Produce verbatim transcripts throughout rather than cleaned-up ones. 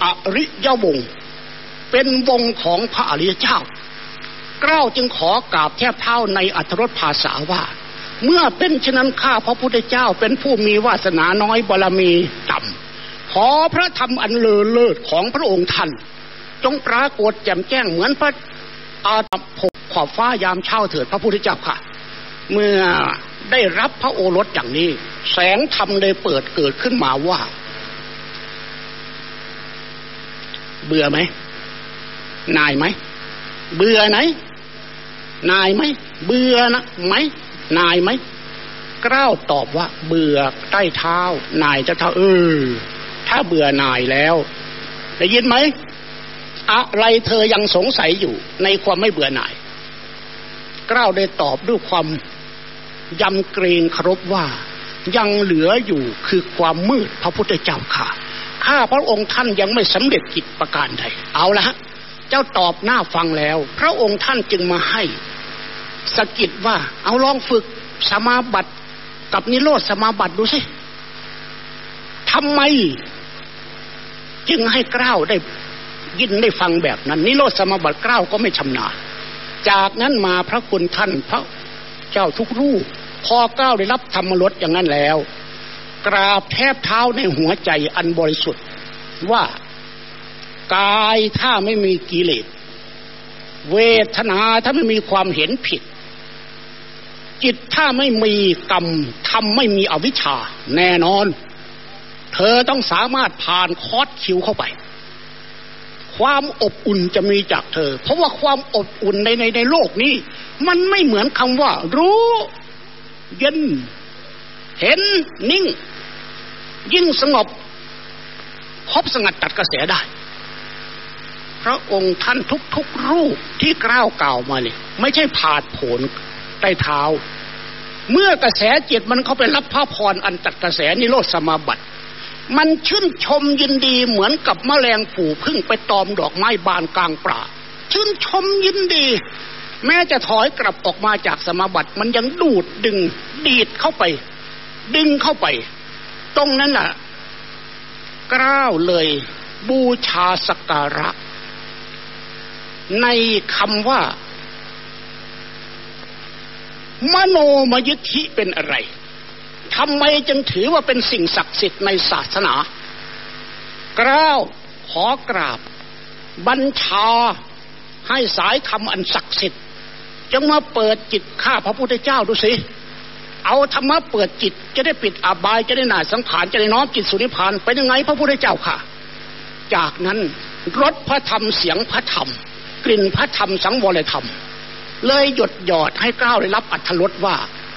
อริยวงศ์เป็นวงของพระอริยเจ้าเกล้าจึงขอกราบแทบเท้าในอรรถรสภาษาว่าเมื่อเป็นฉะนั้นข้าพระพุทธเจ้าเป็นผู้มีวาสนาน้อยบารมีต่ำขอพระธรรมอันเลอเลิศของพระองค์ท่านจงปรากฏแจ่มแจ้งเหมือนพระอาทิตย์พกขอบฟ้ายามเช้าเถิดพระพุทธเจ้าค่ะเมื่อได้รับพระโอรสอย่างนี้แสงธรรมเลยเปิดเกิดขึ้นมาว่าเบื่อไหมนายไหมเบื่อไหนนายไหมเบื่อนะไหมนายไหมเกล้าตอบว่าเบื่อใต้เท้านายจะเท้าเออถ้าเบื่อนายแล้วได้ยินไหมอะไรเธอยังสงสัยอยู่ในความไม่เบื่อหน่ายเกล้าได้ตอบด้วยความยำเกรงเคารพว่ายังเหลืออยู่คือความมืดพระพุทธเจ้าค่ะข้าพระองค์ท่านยังไม่สำเร็จกิจประการใดเอาละฮะเจ้าตอบหน้าฟังแล้วพระองค์ท่านจึงมาให้สกิดว่าเอาลองฝึกสมาบัติกับนิโรธสมาบัติดูสิทำไมจึงให้เกล้าได้ยินได้ฟังแบบนั้นนิโรธสมาบัติเกล้าก็ไม่ชำนาญจากนั้นมาพระคุณท่านพระเจ้าทุกรูปพอเกล้าได้รับธรรมรสอย่างนั้นแล้วกราบแทบเท้าในหัวใจอันบริสุทธิ์ว่ากายถ้าไม่มีกิเลสเวทนาถ้าไม่มีความเห็นผิดจิตถ้าไม่มีกรรมทำไม่มีอวิชชาแน่นอนเธอต้องสามารถผ่านคอร์สคิวเข้าไปความอบอุ่นจะมีจากเธอเพราะว่าความอบอุ่นในในในโลกนี้มันไม่เหมือนคำว่ารู้เย็นเห็นนิ่งยิ่งสงบครบสงัดตัดกระแสได้พระองค์ท่านทุกๆรูปที่กล่าวกล่าวมาเนี่ยไม่ใช่ผาดโผนใต้เท้าเมื่อกระแสจิตมันเข้าไปรับพระพรอันตัดกระแสนิโรธสมาบัติมันชื่นชมยินดีเหมือนกับแมลงฝูพึ่งไปตอมดอกไม้บานกลางป่าชื่นชมยินดีแม้จะถอยกลับออกมาจากสมาบัติมันยังดูดดึงดีดเข้าไปดึงเข้าไปตรงนั้นน่ะกล้าวเลยบูชาสักการะในคำว่ามโนมยิทธิเป็นอะไรทำไมจึงถือว่าเป็นสิ่งศักดิ์สิทธิ์ในศาสนากล้าวขอกราบบัญชาให้สายธรรมอันศักดิ์สิทธิ์จงมาเปิดจิตข้าพระพุทธเจ้าดูสิเอาธรรมะเปิดจิตจะได้ปิดอบายจะได้หน่ายสังขารจะได้น้อมจิตสู่นิพพานเป็นยังไงพระพุทธเจ้าค่ะจากนั้นรสพระธรรมเสียงพระธรรมกลิ่นพระธรรมสังวรธรรมเลยหยดหยอดให้เกล้าได้รับอรรถรสว่า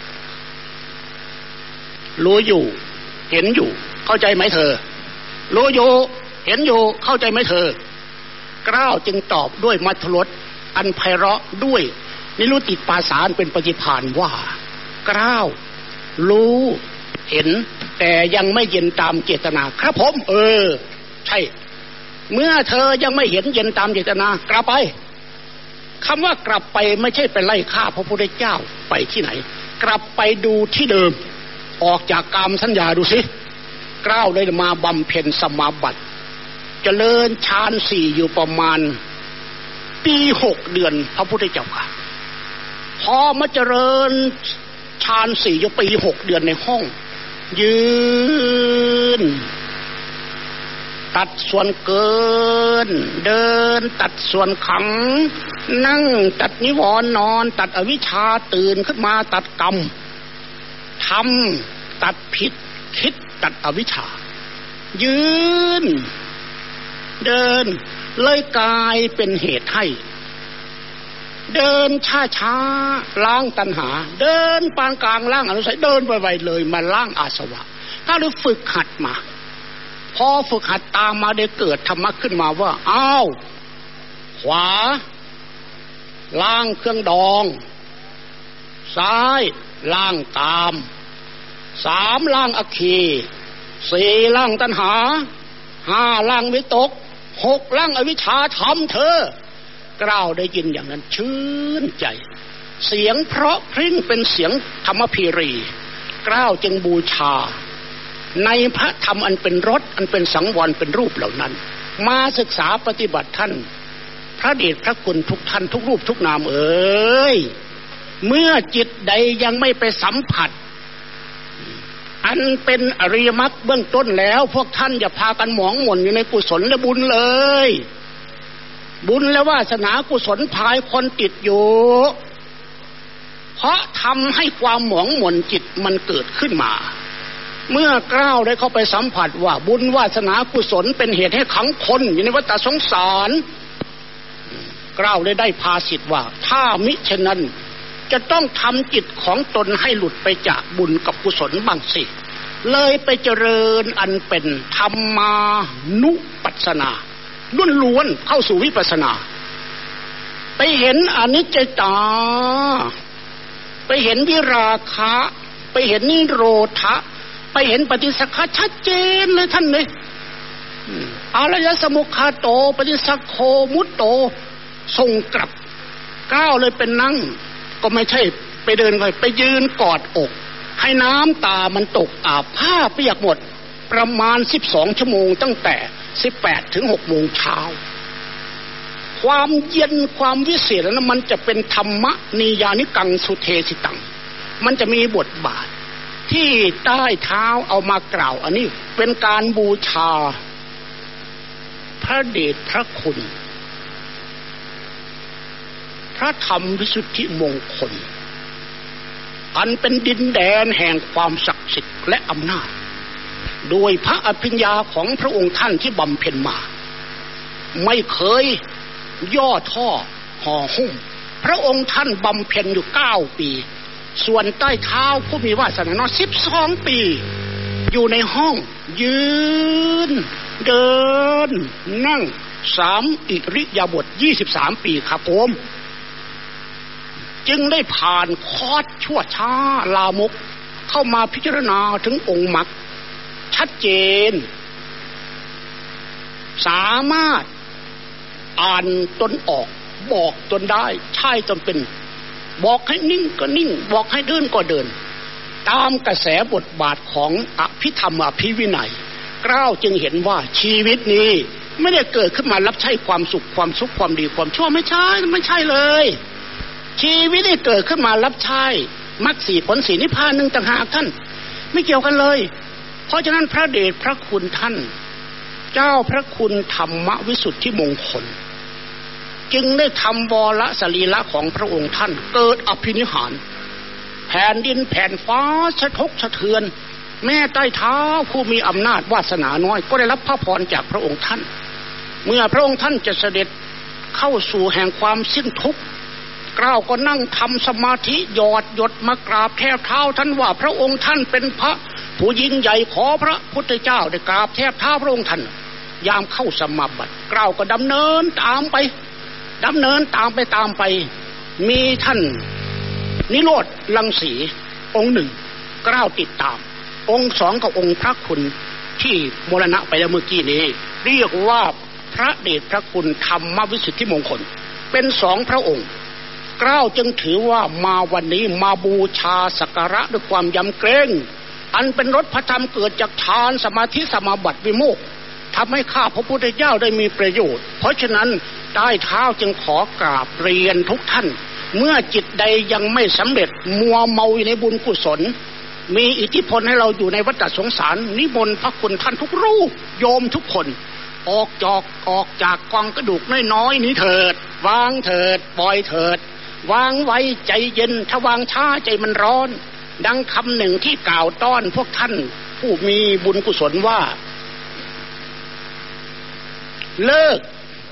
รู้อยู่เห็นอยู่เข้าใจไหมเธอรู้อยู่เห็นอยู่เข้าใจไหมเธอเกล้าจึงตอบด้วยมัทรสอันไพเราะด้วยนิรุตติปาสาเป็นปฏิภาณว่าเกล้ารู้เห็นแต่ยังไม่เย็นตามเจตนาครับผมเออใช่เมื่อเธอยังไม่เห็นเย็นตามเจตนากลับไปคำว่ากลับไปไม่ใช่ไปไล่ฆ่าพระพุทธเจ้าไปที่ไหนกลับไปดูที่เดิมออกจากกามสัญญาดูสิเกล้าได้มาบำเพ็ญสมาบัติเจริญฌานสี่อยู่ประมาณปีหกเดือนพระพุทธเจ้าค่ะพอมาเจริญฌานสี่อยู่ปีหกเดือนในห้องยืนตัดส่วนเกินเดินตัดส่วนขังนั่งตัดนิวรณ์นอนตัดอวิชชาตื่นขึ้นมาตัดกรรมทำตัดผิดคิดตัดอวิชชายืนเดินเลยกลายเป็นเหตุให้เดินช้าช้าล้างตัณหาเดินปานกลางล้างอนุสัยเดินไวๆเลยมาล้างอาสวะถ้าเราฝึกหัดมาพอฝึกหัดตามมาได้เกิดธรรมะขึ้นมาว่าอ้าวขวาล้างเครื่องดองซ้ายล้างกามสามล้างอคีสี่ล้างตัณหาห้าล้างวิตกหกล้างอวิชชาทำเธอกล่าวได้ยินอย่างนั้นชื่นใจเสียงเพราะพริ้งเป็นเสียงธรรมพีรีกล่าวจึงบูชาในพระธรรมอันเป็นรสอันเป็นสังวรเป็นรูปเหล่านั้นมาศึกษาปฏิบัติท่านพระเดชพระคุณทุกท่านทุกรูปทุกนามเอ๋ยเมื่อจิตใดยังไม่ไปสัมผัสอันเป็นอริยมรรคเบื้องต้นแล้วพวกท่านอย่าพากันหมองหม่นอยู่ในกุศลและบุญเลยบุญและวาสนากุศลพายคนติดอยู่เพราะทำให้ความหมองหม่นจิตมันเกิดขึ้นมาเมื่อกล้าวได้เข้าไปสัมผัสว่าบุญวาสนากุศลเป็นเหตุให้ขังคนอยู่ในวัฏสงสารกล้าวได้ได้ภาษิตว่าถ้ามิฉะนั้นจะต้องทำจิตของตนให้หลุดไปจากบุญกับกุศลบ้างสิเลยไปเจริญอันเป็นธรรมานุปัสสนาล้วนๆเข้าสู่วิปัสสนาไปเห็นอนิจจตาไปเห็นวิราคะไปเห็นนิโรธะไปเห็นปฏิสักขะชัดเจนเลยท่านเลยอารยสมุขโตปฏิสักโคมุตโตส่งกลับก้าวเลยเป็นนั่งก็ไม่ใช่ไปเดินไปไปยืนกอดอกให้น้ำตามันตกอาบผ้าเปียกหมดประมาณสิบสองชั่วโมงตั้งแต่สิบแปดถึงหกโมงเช้าความเย็นความวิเศษนั้นมันจะเป็นธรรมนิยานิกังสุเทสิตังมันจะมีบทบาทที่ใต้เท้าเอามากล่าวอันนี้เป็นการบูชาพระเดชพระคุณพระธรรมวิสุทธิมงคลอันเป็นดินแดนแห่งความศักดิ์สิทธิ์และอำนาจโดยพระอภิญญาของพระองค์ท่านที่บำเพ็ญมาไม่เคยย่อท่อห่อหุ้มพระองค์ท่านบำเพ็ญอยู่เก้าปีส่วนใต้เท้าผู้มีวาสนาน้อยสิบสองปีอยู่ในห้องยืนเดินนั่งสามอิริยาบถยี่สิบสามปีครับผมจึงได้ผ่านคอร์สชั่วช้าลามกเข้ามาพิจารณาถึงองค์มรรคชัดเจนสามารถอ่านตนออกบอกตนได้ใช่ตนเป็นบอกให้นิ่งก็นิ่งบอกให้เดินก็เดินตามกระแสบทบาทของอภิธรรมอภิวินัยกล้าวจึงเห็นว่าชีวิตนี้ไม่ได้เกิดขึ้นมารับใช้ความสุขความสุขความดีความชั่วไม่ใช่ไม่ใช่เลยชีวิตได้เกิดขึ้นมารับใช้มรรคสี่ผลสี่นิพพานหนึ่งต่างหากท่านไม่เกี่ยวกันเลยเพราะฉะนั้นพระเดชพระคุณท่านเจ้าพระคุณธรรมวิสุทธิมงคลจึงได้ทำวรสรีระของพระองค์ท่านเกิดอภินิหารแผ่นดินแผ่นฟ้าสะทกสะเทือนแม่ใต้เท้าผู้มีอำนาจวาสนาน้อยก็ได้รับพระพรจากพระองค์ท่านเมื่อพระองค์ท่านจะเสด็จเข้าสู่แห่งความสิ้นทุกข์กล้าวก็นั่งทำสมาธิหยอดหยดมากราบแทบเท้าท่านว่าพระองค์ท่านเป็นพระผู้ยิ่งใหญ่ขอพระพุทธเจ้าได้กราบแทบเท้าพระองค์ท่านยามเข้าสมาบัติกล้าวก็ดำเนินตามไปดำเนินตามไปตามไปมีท่านนิโรธรังสีองค์หนึ่งกล้าวติดตามองค์สองกับองค์พระคุณที่มรณะไปแล้วเมื่อกี้นี้เรียกว่าพระเดชพระคุณธรรมวิสุทธิมงคลเป็นสองพระองค์กล้าวจึงถือว่ามาวันนี้มาบูชาสักการะด้วยความยำเกรงอันเป็นรสพระธรรมเกิดจากฌานสมาธิสมาบัติวิโมกข์ทำให้ข้าพระพุทธเจ้าได้มีประโยชน์เพราะฉะนั้นใต้เท้าจึงขอกราบเรียนทุกท่านเมื่อจิตใดยังไม่สำเร็จมัวเมาอยู่ในบุญกุศลมีอิทธิพลให้เราอยู่ในวัฏสงสารนิมนต์พระคุณท่านทุกรูปโยมทุกคนออกจอกออกจากกองกระดูกน้อยๆนี้เถิดวางเถิดปล่อยเถิดวางไว้ใจเย็นถ้าวางช้าใจมันร้อนดังคำหนึ่งที่กล่าวต้อนพวกท่านผู้มีบุญกุศลว่าเลิก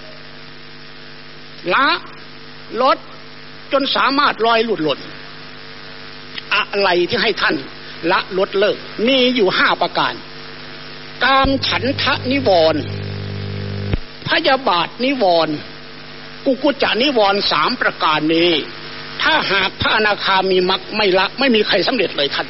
ละลดจนสามารถลอยหลุดหล่นอะไรที่ให้ท่านละลดเลิกมีอยู่ห้าประการกามฉันทะนิวรณ์พยาบาทนิวรณ์กุกุจจานิวรณ์สามประการนี้ถ้าหากพระอนาคามีมรรคไม่ละไม่มีใครสำเร็จเลยท่าน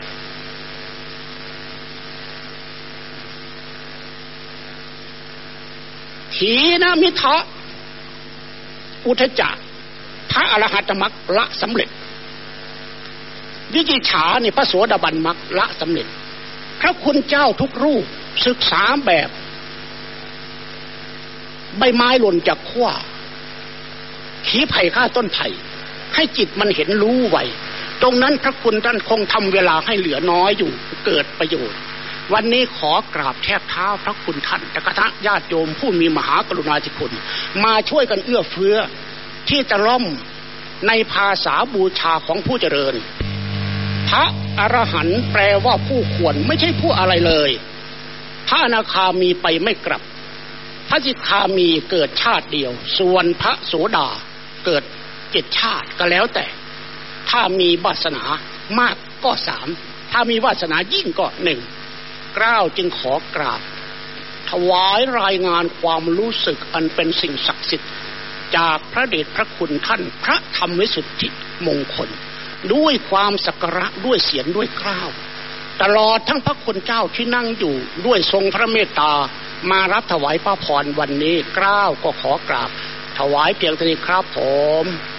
ถีนมิทะอุทจักพระอรหัตมรรคละสำเร็จวิจิจฉาเนี่ยพระโสดาบันมรรคละสำเร็จพระคุณเจ้าทุกรูปศึกษาแบบใบไม้หล่นจากขั้วขี้ไผ่ฆ่าต้นไผ่ให้จิตมันเห็นรู้ไวตรงนั้นพระคุณท่านคงทำเวลาให้เหลือน้อยอยู่เกิดประโยชน์วันนี้ขอกราบแทบเท้าพระคุณท่านและคณะญาติโยมผู้มีมหากรุณาธิคุณมาช่วยกันเอื้อเฟื้อที่จะล้อมในภาษาบูชาของผู้เจริญพระอรหันต์แปลว่าผู้ควรไม่ใช่ผู้อะไรเลยพระอนาคามีไปไม่กลับพระสิกขามีเกิดชาติเดียวส่วนพระโสดาเกิดเจ็ดชาติก็แล้วแต่ถ้ามีวาสนามากก็สามถ้ามีวาสนายิ่งก็หนึ่งเกล้าจึงขอกราบถวายรายงานความรู้สึกอันเป็นสิ่งศักดิ์สิทธิ์จากพระเดชพระคุณท่านพระธรรมวิสุทธิมงคลด้วยความสักการะด้วยเสียงด้วยเกล้าตลอดทั้งพระคุณเจ้าที่นั่งอยู่ด้วยทรงพระเมตตามารับถวายพระพรวันนี้เกล้าก็ขอกราบถวายเพียงเท่านี้ครับผม